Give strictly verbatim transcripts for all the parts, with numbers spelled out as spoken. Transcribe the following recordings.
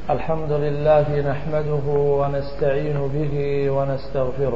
الحمد لله نحمده ونستعين به ونستغفره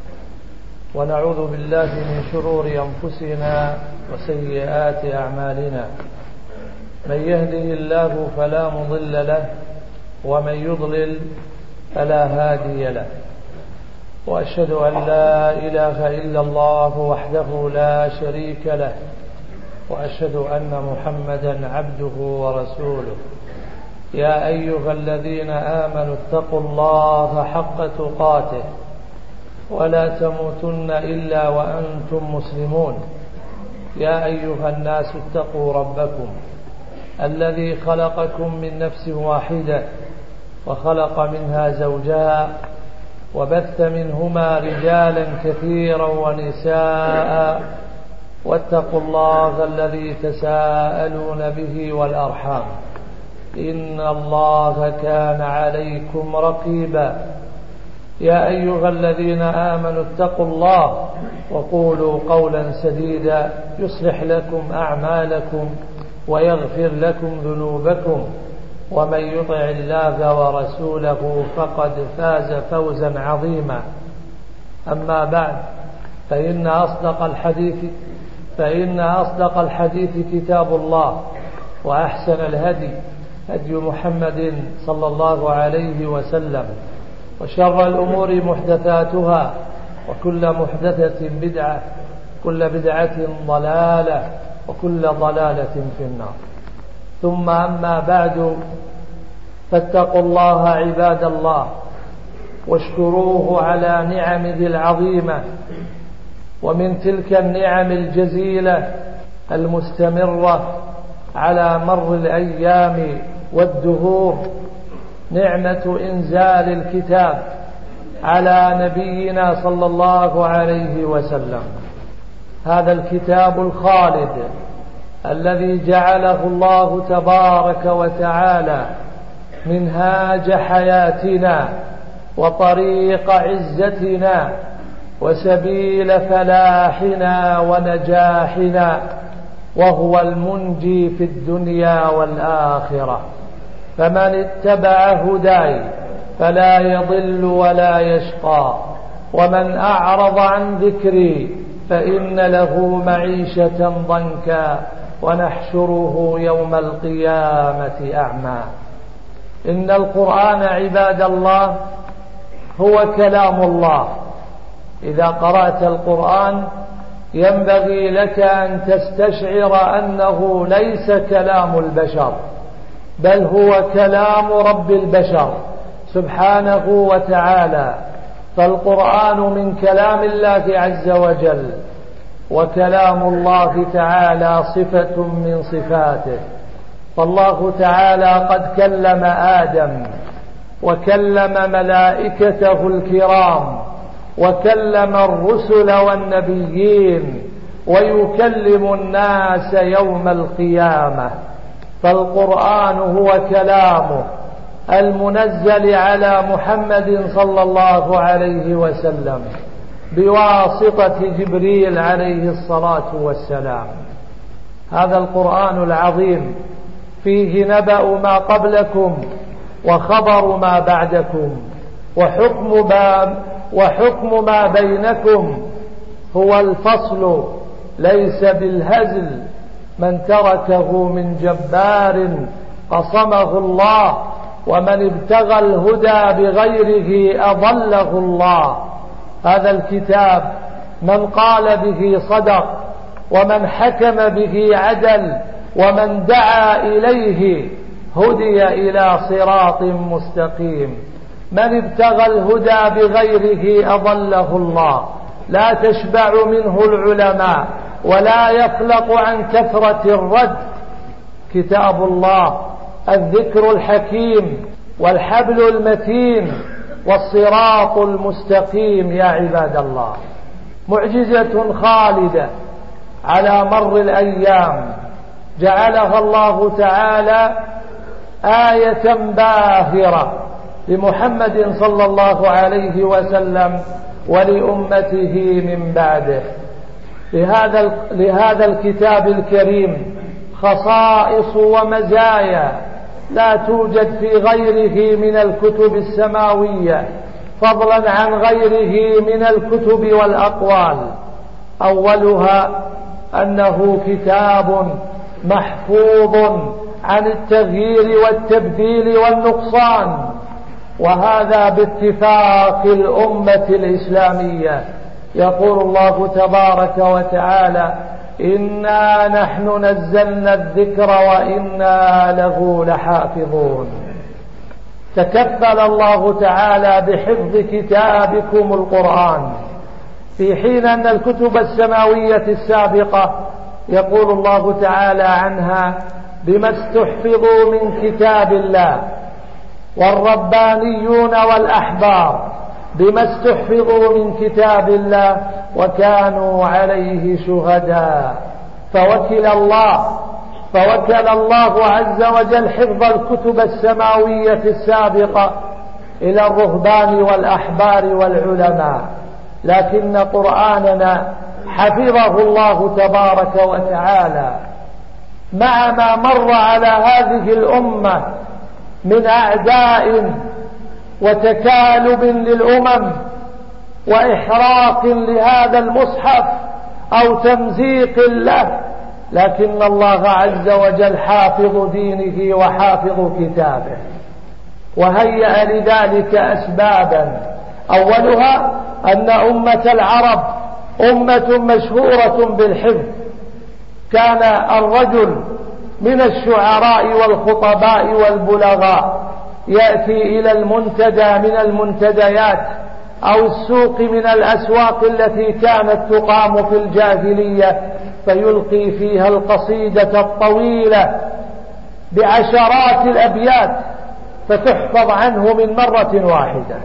ونعوذ بالله من شرور أنفسنا وسيئات أعمالنا. من يهده الله فلا مضل له ومن يضلل فلا هادي له، وأشهد أن لا إله إلا الله وحده لا شريك له، وأشهد أن محمدا عبده ورسوله. يا أيها الذين آمنوا اتقوا الله حق تقاته ولا تموتن إلا وأنتم مسلمون. يا أيها الناس اتقوا ربكم الذي خلقكم من نفس واحدة وخلق منها زوجها وبث منهما رجالا كثيرا ونساء، واتقوا الله الذي تساءلون به والأرحام إن الله كان عليكم رقيبا. يا أيها الذين آمنوا اتقوا الله وقولوا قولا سديدا يصلح لكم أعمالكم ويغفر لكم ذنوبكم، ومن يطع الله ورسوله فقد فاز فوزا عظيما. أما بعد، فإن أصدق الحديث فإن أصدق الحديث كتاب الله، وأحسن الهدي هدي محمد صلى الله عليه وسلم، وشر الأمور محدثاتها، وكل محدثة بدعة، كل بدعة ضلالة، وكل ضلالة في النار. ثم أما بعد، فاتقوا الله عباد الله، واشكروه على نعمه العظيمة. ومن تلك النعم الجزيلة المستمرة على مر الأيام والدهور نعمة إنزال الكتاب على نبينا صلى الله عليه وسلم. هذا الكتاب الخالد الذي جعله الله تبارك وتعالى منهاج حياتنا وطريق عزتنا وسبيل فلاحنا ونجاحنا، وهو المنجي في الدنيا والآخرة. فمن اتبع هداي فلا يضل ولا يشقى، ومن أعرض عن ذكري فإن له معيشة ضنكا ونحشره يوم القيامة أعمى. إن القرآن عباد الله هو كلام الله. إذا قرأت القرآن ينبغي لك أن تستشعر أنه ليس كلام البشر، بل هو كلام رب البشر سبحانه وتعالى. فالقرآن من كلام الله عز وجل، وكلام الله تعالى صفة من صفاته. فالله تعالى قد كلم آدم، وكلم ملائكته الكرام، وكلم الرسل والنبيين، ويكلم الناس يوم القيامة. فالقرآن هو كلامه المنزل على محمد صلى الله عليه وسلم بواسطة جبريل عليه الصلاة والسلام. هذا القرآن العظيم فيه نبأ ما قبلكم وخبر ما بعدكم، وحكم ما, وحكم ما بينكم. هو الفصل ليس بالهزل. من تركه من جبار قصمه الله، ومن ابتغى الهدى بغيره أضله الله. هذا الكتاب من قال به صدق، ومن حكم به عدل، ومن دعا إليه هدي إلى صراط مستقيم. من ابتغى الهدى بغيره أضله الله. لا تشبع منه العلماء، ولا يخلق عن كثرة الرد. كتاب الله الذكر الحكيم، والحبل المتين، والصراط المستقيم. يا عباد الله، معجزة خالدة على مر الأيام جعلها الله تعالى آية باهرة لمحمد صلى الله عليه وسلم ولأمته من بعده. لهذا, لهذا الكتاب الكريم خصائص ومزايا لا توجد في غيره من الكتب السماوية، فضلا عن غيره من الكتب والأقوال. أولها أنه كتاب محفوظ عن التغيير والتبديل والنقصان، وهذا باتفاق الأمة الإسلامية. يقول الله تبارك وتعالى: إنا نحن نزلنا الذكر وإنا له لحافظون. تكفل الله تعالى بحفظ كتابكم القرآن، في حين أن الكتب السماوية السابقة يقول الله تعالى عنها: بما استحفظوا من كتاب الله، والربانيون والأحبار بما استحفظوا من كتاب الله وكانوا عليه شهداء. فوكل الله فوكل الله عز وجل حفظ الكتب السماوية السابقة إلى الرهبان والأحبار والعلماء، لكن قرآننا حفظه الله تبارك وتعالى مع ما مر على هذه الأمة من أعداء وتكالب للأمم وإحراق لهذا المصحف أو تمزيق له، لكن الله عز وجل حافظ دينه وحافظ كتابه، وهيأ لذلك أسبابا. أولها أن أمة العرب أمة مشهورة بالحفظ. كان الرجل من الشعراء والخطباء والبلغاء يأتي إلى المنتدى من المنتديات أو السوق من الأسواق التي كانت تقام في الجاهلية، فيلقي فيها القصيدة الطويلة بعشرات الأبيات فتحفظ عنه من مرة واحدة.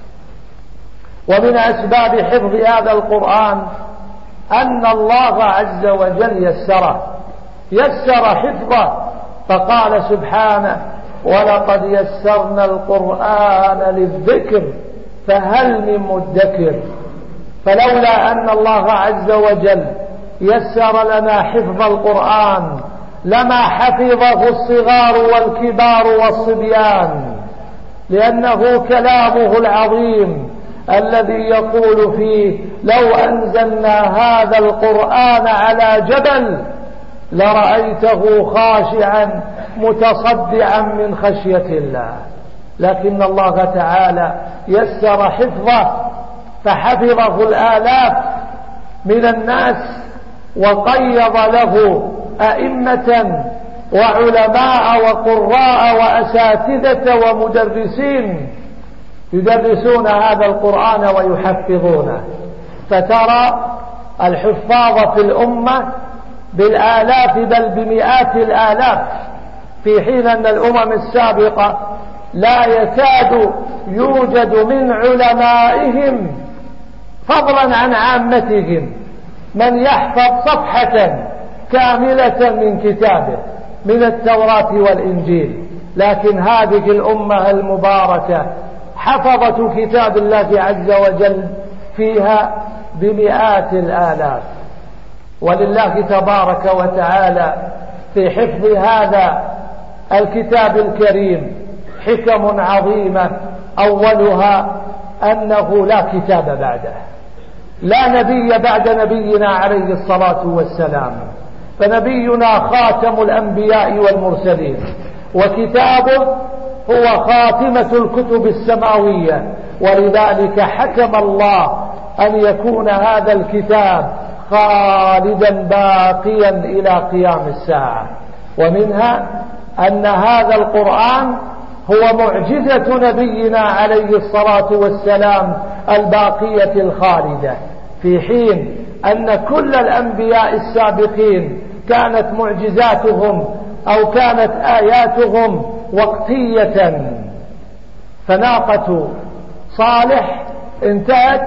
ومن أسباب حفظ هذا القرآن أن الله عز وجل يسره يسر حفظه، فقال سبحانه: ولقد يسرنا القرآن للذكر فهل من مدكر. فلولا أن الله عز وجل يسر لنا حفظ القرآن لما حفظه الصغار والكبار والصبيان، لأنه كلامه العظيم الذي يقول فيه: لو أنزلنا هذا القرآن على جبل لرأيته خاشعا متصدعا من خشية الله. لكن الله تعالى يسر حفظه فحفظه الآلاف من الناس، وقيض له أئمة وعلماء وقراء وأساتذة ومدرسين يدرسون هذا القرآن ويحفظونه. فترى الحفاظ في الأمة بالآلاف بل بمئات الآلاف، في حين أن الأمم السابقة لا يكاد يوجد من علمائهم فضلا عن عامتهم من يحفظ صفحة كاملة من كتابه من التوراة والإنجيل. لكن هذه الأمة المباركة حفظت كتاب الله عز وجل فيها بمئات الآلاف. ولله تبارك وتعالى في حفظ هذا الكتاب الكريم حكم عظيمة. أولها أنه لا كتاب بعده، لا نبي بعد نبينا عليه الصلاة والسلام، فنبينا خاتم الأنبياء والمرسلين، وكتابه هو خاتمة الكتب السماوية. ولذلك حكم الله أن يكون هذا الكتاب خالدا باقيا إلى قيام الساعة. ومنها أن هذا القرآن هو معجزة نبينا عليه الصلاة والسلام الباقية الخالدة، في حين أن كل الأنبياء السابقين كانت معجزاتهم أو كانت آياتهم وقتية. فناقة صالح انتهت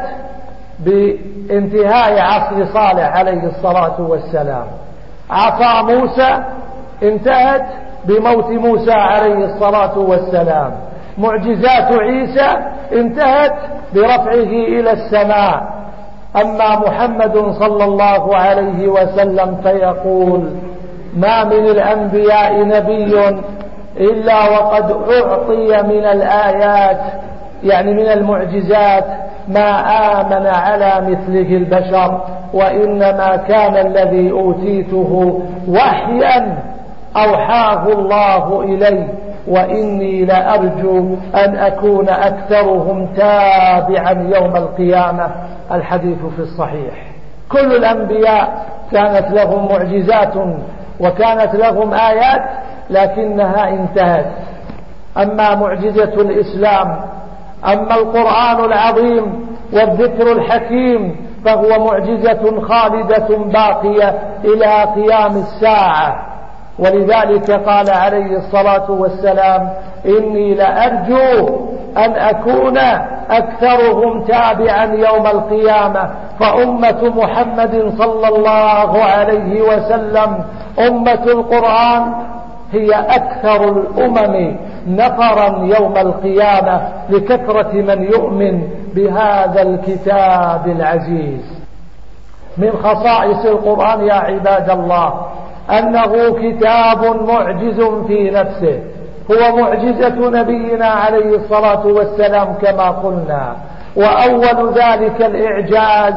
بانتهاء عصر صالح عليه الصلاة والسلام، عصا موسى انتهت بموت موسى عليه الصلاة والسلام، معجزات عيسى انتهت برفعه إلى السماء. أما محمد صلى الله عليه وسلم فيقول: ما من الأنبياء نبي إلا وقد أعطي من الآيات يعني من المعجزات ما آمن على مثله البشر، وإنما كان الذي أوتيته وحيا أوحاه الله إلي، وإني لأرجو أن أكون أكثرهم تابعا يوم القيامة. الحديث في الصحيح. كل الأنبياء كانت لهم معجزات وكانت لهم آيات لكنها انتهت. أما معجزة الإسلام، أما القرآن العظيم والذكر الحكيم فهو معجزة خالدة باقية إلى قيام الساعة. ولذلك قال عليه الصلاة والسلام: إني لأرجو أن أكون أكثرهم تابعا يوم القيامة. فأمة محمد صلى الله عليه وسلم أمة القرآن هي أكثر الأمم نفرا يوم القيامة لكثرة من يؤمن بهذا الكتاب العزيز. من خصائص القرآن يا عباد الله أنه كتاب معجز في نفسه، هو معجزة نبينا عليه الصلاة والسلام كما قلنا. وأول ذلك الإعجاز،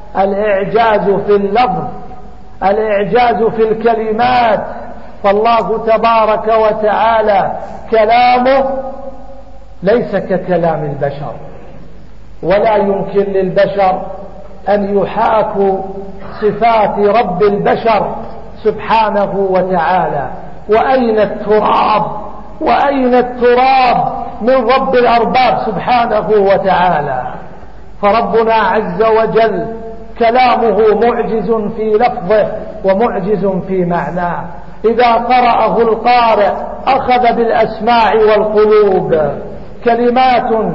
الإعجاز في اللفظ، الإعجاز في الكلمات. فالله تبارك وتعالى كلامه ليس ككلام البشر، ولا يمكن للبشر أن يحاكوا صفات رب البشر سبحانه وتعالى. وأين التراب وأين التراب من رب الأرباب سبحانه وتعالى؟ فربنا عز وجل كلامه معجز في لفظه ومعجز في معناه. إذا قرأه القارئ أخذ بالأسماع والقلوب، كلمات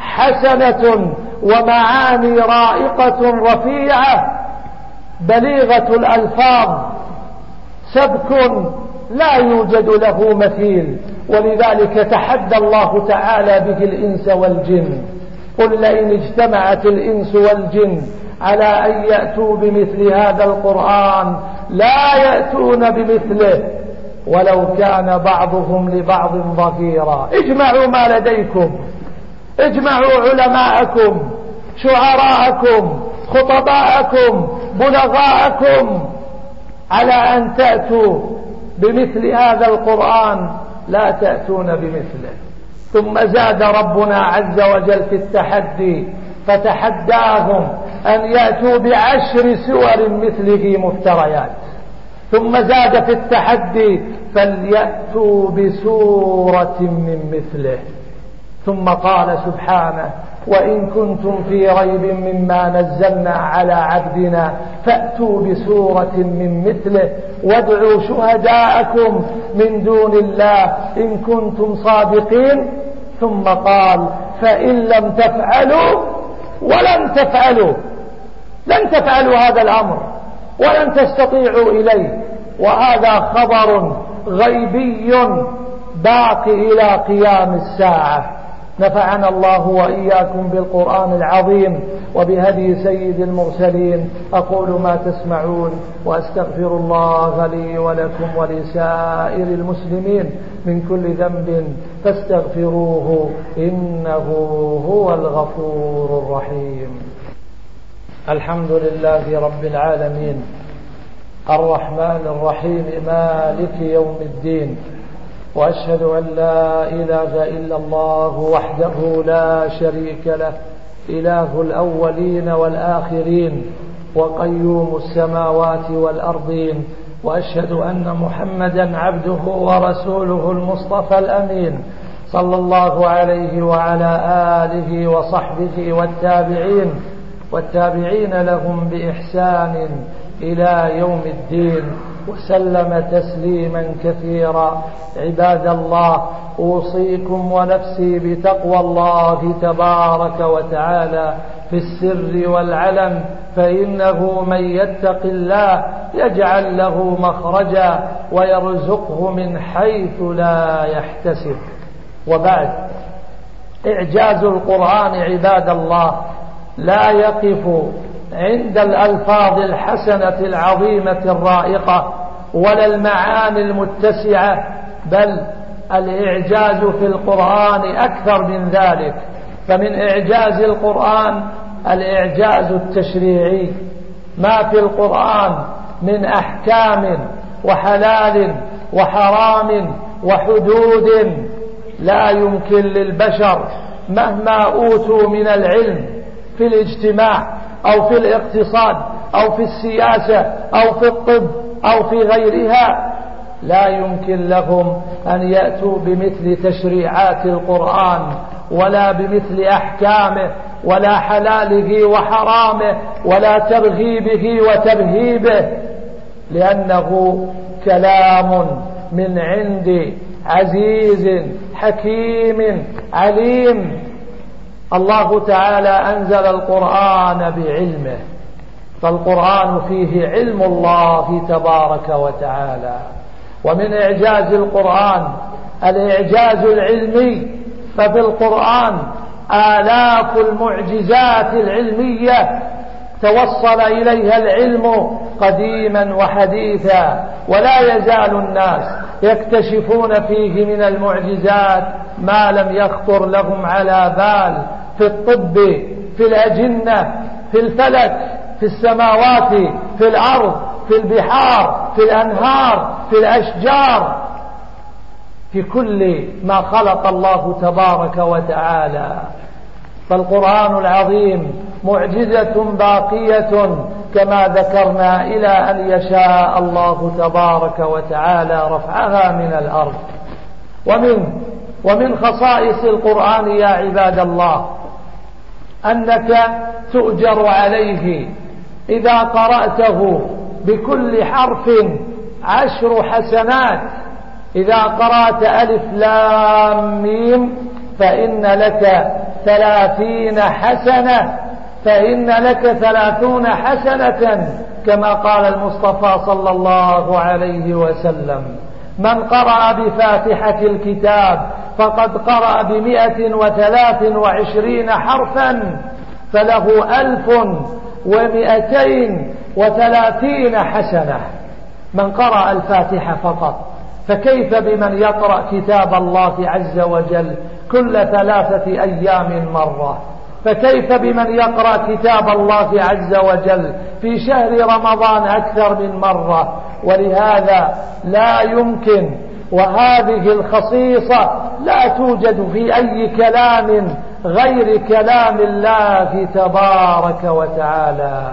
حسنة ومعاني رائقة رفيعة بليغة الألفاظ، سبك لا يوجد له مثيل. ولذلك تحدى الله تعالى به الإنس والجن: قل لئن اجتمعت الإنس والجن على أن يأتوا بمثل هذا القرآن لا يأتون بمثله ولو كان بعضهم لبعض ظهيرا. اجمعوا ما لديكم، اجمعوا علماءكم، شعراءكم، خطباءكم، بلغاءكم على أن تأتوا بمثل هذا القرآن، لا تأتون بمثله. ثم زاد ربنا عز وجل في التحدي فتحداهم أن يأتوا بعشر سور مثله مفتريات. ثم زاد في التحدي فليأتوا بسورة من مثله. ثم قال سبحانه: وإن كنتم في ريب مما نزلنا على عبدنا فأتوا بسورة من مثله وادعوا شهداءكم من دون الله إن كنتم صادقين. ثم قال: فإن لم تفعلوا ولن تفعلوا، لن تفعلوا هذا الأمر ولن تستطيعوا إليه. وهذا خبر غيبي باقي إلى قيام الساعة. نفعنا الله وإياكم بالقرآن العظيم وبهدي سيد المرسلين. أقول ما تسمعون وأستغفر الله لي ولكم ولسائر المسلمين من كل ذنب فاستغفروه إنه هو الغفور الرحيم. الحمد لله رب العالمين الرحمن الرحيم مالك يوم الدين، وأشهد أن لا إله إلا الله وحده لا شريك له، إله الأولين والآخرين وقيوم السماوات والأرضين. وأشهد أن محمدا عبده ورسوله المصطفى الأمين صلى الله عليه وعلى آله وصحبه والتابعين والتابعين لهم بإحسان إلى يوم الدين وسلم تسليما كثيرا. عباد الله، أوصيكم ونفسي بتقوى الله تبارك وتعالى في السر والعلن، فإنه من يتق الله يجعل له مخرجا ويرزقه من حيث لا يحتسب. وبعد، إعجاز القرآن عباد الله لا يقف عند الألفاظ الحسنة العظيمة الرائقة ولا المعاني المتسعة، بل الإعجاز في القرآن أكثر من ذلك. فمن إعجاز القرآن الإعجاز التشريعي، ما في القرآن من أحكام وحلال وحرام وحدود لا يمكن للبشر مهما أوتوا من العلم في الاجتماع أو في الاقتصاد أو في السياسة أو في الطب أو في غيرها، لا يمكن لهم أن يأتوا بمثل تشريعات القرآن ولا بمثل أحكامه ولا حلاله وحرامه ولا ترغيبه وترهيبه، لأنه كلام من عند عزيز حكيم عليم. الله تعالى أنزل القرآن بعلمه، فالقرآن فيه علم الله تبارك وتعالى. ومن إعجاز القرآن الإعجاز العلمي، ففي القرآن آلاف المعجزات العلمية توصل إليها العلم قديما وحديثا، ولا يزال الناس يكتشفون فيه من المعجزات ما لم يخطر لهم على بال، في الطب، في الأجنة، في الفلك، في السماوات، في الأرض، في البحار، في الأنهار، في الأشجار، في كل ما خلق الله تبارك وتعالى. فالقرآن العظيم معجزة باقية كما ذكرنا إلى أن يشاء الله تبارك وتعالى رفعها من الأرض. ومن ومن خصائص القرآن يا عباد الله أنك تؤجر عليه إذا قرأته بكل حرف عشر حسنات. إذا قرأت ألف لام ميم فإن لك ثلاثين حسنة، فإن لك ثلاثون حسنة كما قال المصطفى صلى الله عليه وسلم: من قرأ بفاتحة الكتاب فقد قرأ بمئة وثلاث وعشرين حرفا فله ألف ومئتين وثلاثين حسنة، من قرأ الفاتحة فقط. فكيف بمن يقرأ كتاب الله عز وجل كل ثلاثة أيام مرة؟ فكيف بمن يقرأ كتاب الله عز وجل في شهر رمضان أكثر من مرة؟ ولهذا لا يمكن، وهذه الخصيصة لا توجد في أي كلام غير كلام الله تبارك وتعالى.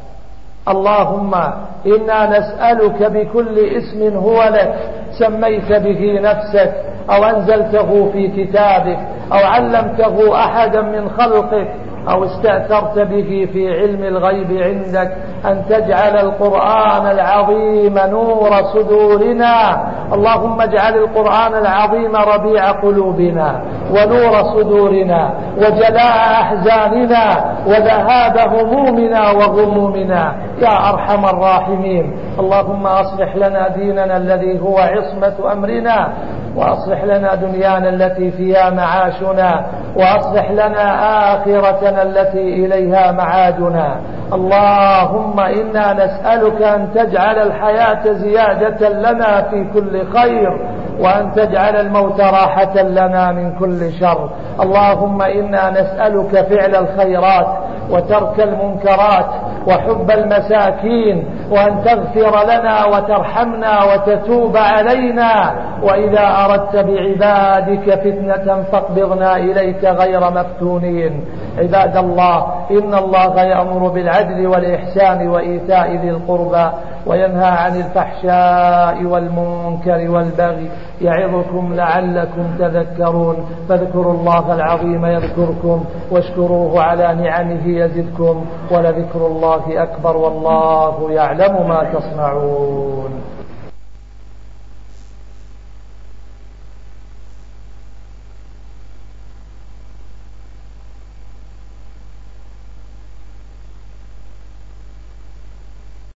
اللهم إنا نسألك بكل اسم هو لك سميت به نفسك أو أنزلته في كتابك أو علمته أحدا من خلقك أو استأثرت به في علم الغيب عندك أن تجعل القرآن العظيم نور صدورنا. اللهم اجعل القرآن العظيم ربيع قلوبنا ونور صدورنا وجلاء أحزاننا وذهاب همومنا وغمومنا يا أرحم الراحمين. اللهم أصلح لنا ديننا الذي هو عصمة أمرنا، وأصلح لنا دنيانا التي فيها معاشنا، وأصلح لنا آخرتنا التي إليها معادنا. اللهم إنا نسألك أن تجعل الحياة زيادة لنا في كل خير، وأن تجعل الموت راحة لنا من كل شر. اللهم إنا نسألك فعل الخيرات وترك المنكرات وحب المساكين، وأن تغفر لنا وترحمنا وتتوب علينا، وإذا أردت بعبادك فتنة فاقبضنا إليك غير مفتونين. عباد الله، إن الله يأمر بالعدل والإحسان وإيتاء ذي القربى وينهى عن الفحشاء والمنكر والبغي يعظكم لعلكم تذكرون. فاذكروا الله العظيم يذكركم واشكروه على نعمه يزدكم، ولذكر الله أكبر والله يعلم ما تصنعون.